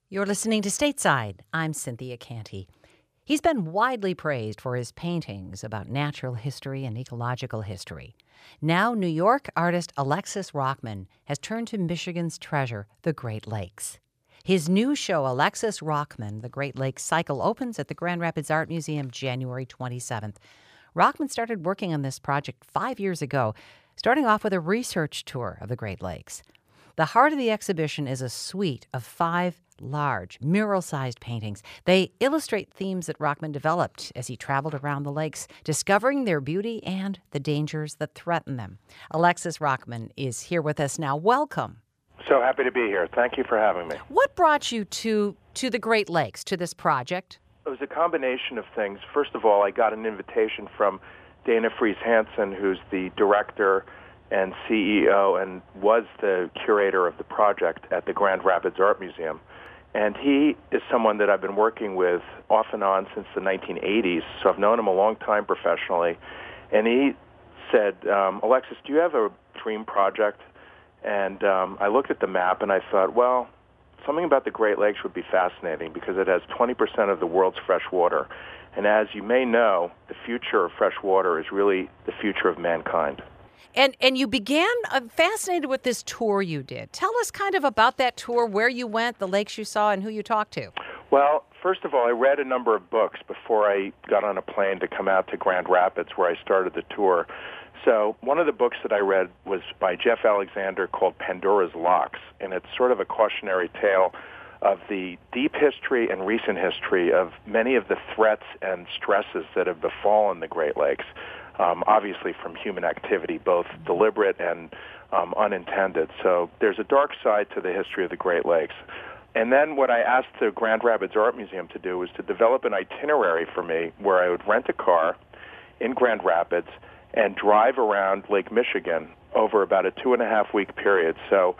You're listening to Stateside. I'm Cynthia Canty. He's been widely praised for his paintings about natural history and ecological history. Now, New York artist Alexis Rockman has turned to Michigan's treasure, the Great Lakes. His new show, Alexis Rockman, The Great Lakes Cycle, opens at the Grand Rapids Art Museum January 27th. Rockman started working on this project 5 years ago, starting off with a research tour of the Great Lakes. The heart of the exhibition is a suite of 5 large, mural-sized paintings. They illustrate themes that Rockman developed as he traveled around the lakes, discovering their beauty and the dangers that threaten them. Alexis Rockman is here with us now. Welcome. So happy to be here. Thank you for having me. What brought you to the Great Lakes, to this project? It was a combination of things. First of all, I got an invitation from Dana Fries Hansen, who's the director and CEO and was the curator of the project at the Grand Rapids Art Museum. And he is someone that I've been working with off and on since the 1980s, so I've known him a long time professionally. And he said, Alexis, do you have a dream project? And I looked at the map and I thought, well, something about the Great Lakes would be fascinating because it has 20% of the world's fresh water. And as you may know, the future of fresh water is really the future of mankind. And you began, I'm fascinated with this tour you did. Tell us kind of about that tour, where you went, the lakes you saw, and who you talked to. Well, first of all, I read a number of books before I got on a plane to come out to Grand Rapids, where I started the tour. So one of the books that I read was by Jeff Alexander called Pandora's Locks, and it's sort of a cautionary tale of the deep history and recent history of many of the threats and stresses that have befallen the Great Lakes. Obviously from human activity, both deliberate and unintended. So there's a dark side to the history of the Great Lakes. And then what I asked the Grand Rapids Art Museum to do was to develop an itinerary for me where I would rent a car in Grand Rapids and drive around Lake Michigan over about a 2.5-week period. So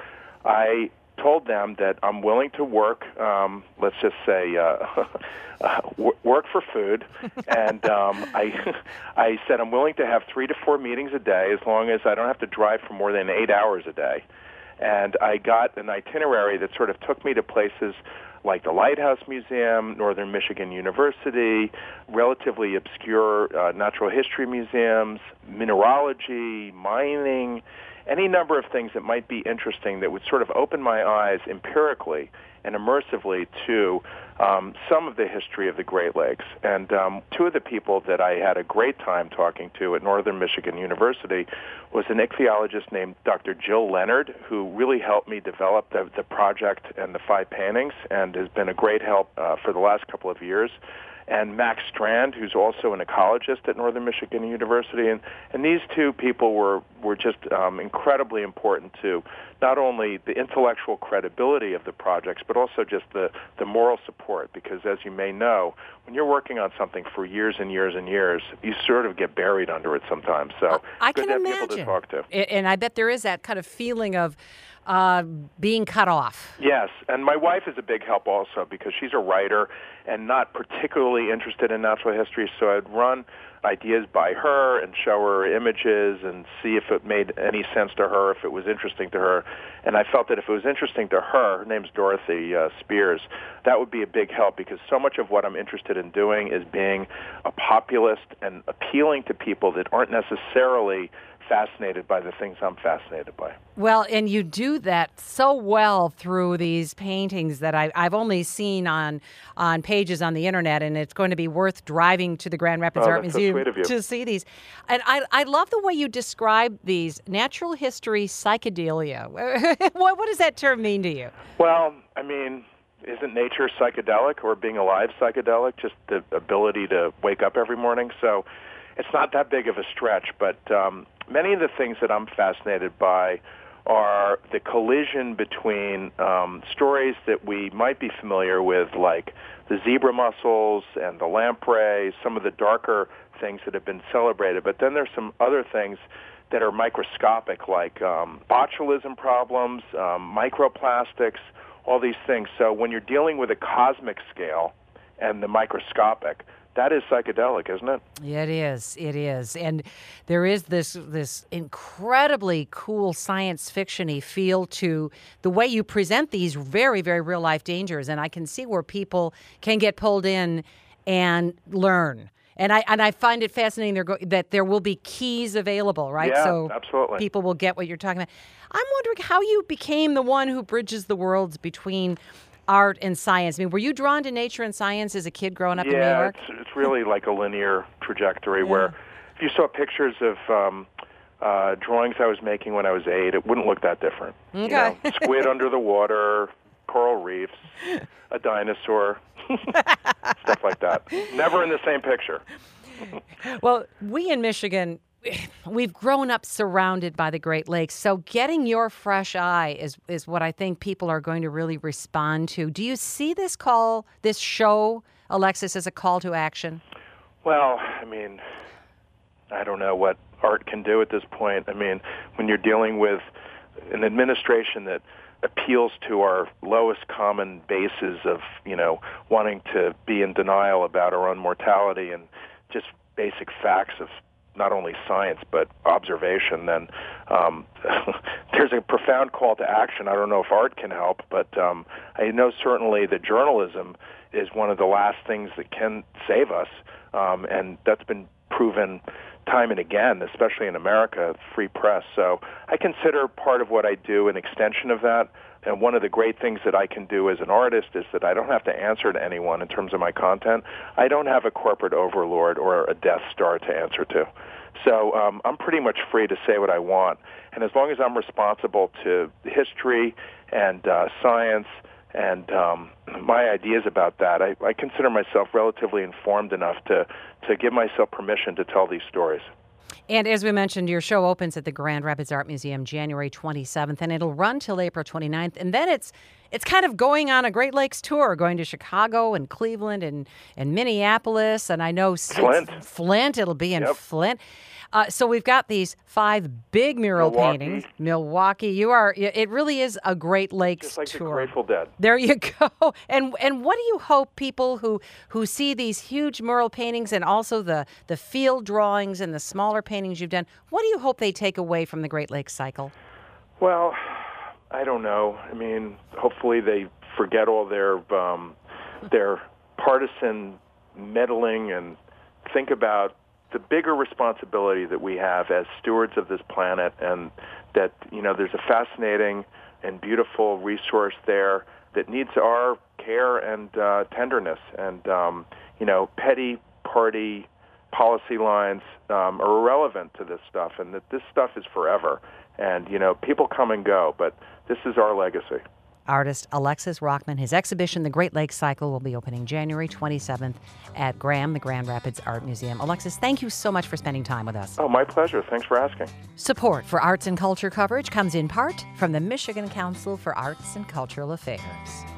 I told them that I'm willing to work, let's just say, work for food, and I said I'm willing to have 3 to 4 meetings a day as long as I don't have to drive for more than 8 hours a day. And I got an itinerary that sort of took me to places like the Lighthouse Museum, Northern Michigan University, relatively obscure natural history museums, mineralogy, mining, any number of things that might be interesting that would sort of open my eyes empirically and immersively to some of the history of the Great Lakes. And 2 of the people that I had a great time talking to at Northern Michigan University was an ichthyologist named Dr. Jill Leonard, who really helped me develop the project and the 5 paintings and has been a great help for the last couple of years. And Max Strand, who's also an ecologist at Northern Michigan University. And these 2 people were just incredibly important to not only the intellectual credibility of the projects, but also just the moral support. Because as you may know, when you're working on something for years and years and years, you sort of get buried under it sometimes. So I good can to have imagine. people to talk to. And I bet there is that kind of feeling of being cut off. Yes, and my wife is a big help also because she's a writer and not particularly interested in natural history, so I'd run ideas by her and show her images and see if it made any sense to her, if it was interesting to her. And I felt that if it was interesting to her name's Dorothy Spears, that would be a big help because so much of what I'm interested in doing is being a populist and appealing to people that aren't necessarily fascinated by the things I'm fascinated by. Well, and you do that so well through these paintings that I've only seen on pages on the internet, and it's going to be worth driving to the Grand Rapids Art Museum to see these. And I love the way you describe these natural history psychedelia. What does that term mean to you? Well, I mean, isn't nature psychedelic or being alive psychedelic? Just the ability to wake up every morning. So it's not that big of a stretch, but many of the things that I'm fascinated by are the collision between stories that we might be familiar with, like the zebra mussels and the lamprey, some of the darker things that have been celebrated. But then there's some other things that are microscopic, like botulism problems, microplastics, all these things. So when you're dealing with a cosmic scale and the microscopic, that is psychedelic, isn't it? It is. It is. And there is this incredibly cool science fiction-y feel to the way you present these very, very real-life dangers. And I can see where people can get pulled in and learn. And I find it fascinating that there will be keys available, right? Yeah, so absolutely. People will get what you're talking about. I'm wondering how you became the one who bridges the worlds between art and science. I mean, were you drawn to nature and science as a kid growing up in New York? Yeah, it's really like a linear trajectory where if you saw pictures of drawings I was making when I was 8, it wouldn't look that different. Okay. You know, squid under the water, coral reefs, a dinosaur, stuff like that. Never in the same picture. Well, we in Michigan, we've grown up surrounded by the Great Lakes. So getting your fresh eye is what I think people are going to really respond to. Do you see this show, Alexis, as a call to action? Well, I mean, I don't know what art can do at this point. I mean, when you're dealing with an administration that appeals to our lowest common bases of, wanting to be in denial about our own mortality and just basic facts of not only science but observation, then there's a profound call to action. I don't know if art can help, but I know certainly that journalism is one of the last things that can save us, and that's been proven time and again, especially in America, free press. So I consider part of what I do an extension of that. And one of the great things that I can do as an artist is that I don't have to answer to anyone in terms of my content. I don't have a corporate overlord or a Death Star to answer to. So I'm pretty much free to say what I want. And as long as I'm responsible to history and science and my ideas about that, I consider myself relatively informed enough to give myself permission to tell these stories. And as we mentioned, your show opens at the Grand Rapids Art Museum January 27th, and it'll run till April 29th. And then it's kind of going on a Great Lakes tour, going to Chicago and Cleveland and Minneapolis, and I know Flint. It'll be in Flint. So we've got these 5 big mural paintings. Milwaukee. It really is a Great Lakes just like tour. The Grateful Dead. There you go. And what do you hope people who see these huge mural paintings and also the field drawings and the smaller paintings you've done, what do you hope they take away from the Great Lakes cycle? Well, I don't know. I mean, hopefully they forget all their partisan meddling and think about the bigger responsibility that we have as stewards of this planet, and that, there's a fascinating and beautiful resource there that needs our care and tenderness. And, petty party policy lines are irrelevant to this stuff, and that this stuff is forever. And, people come and go, but this is our legacy. Artist Alexis Rockman. His exhibition, The Great Lakes Cycle, will be opening January 27th at GRAM, the Grand Rapids Art Museum. Alexis, thank you so much for spending time with us. Oh, my pleasure. Thanks for asking. Support for arts and culture coverage comes in part from the Michigan Council for Arts and Cultural Affairs.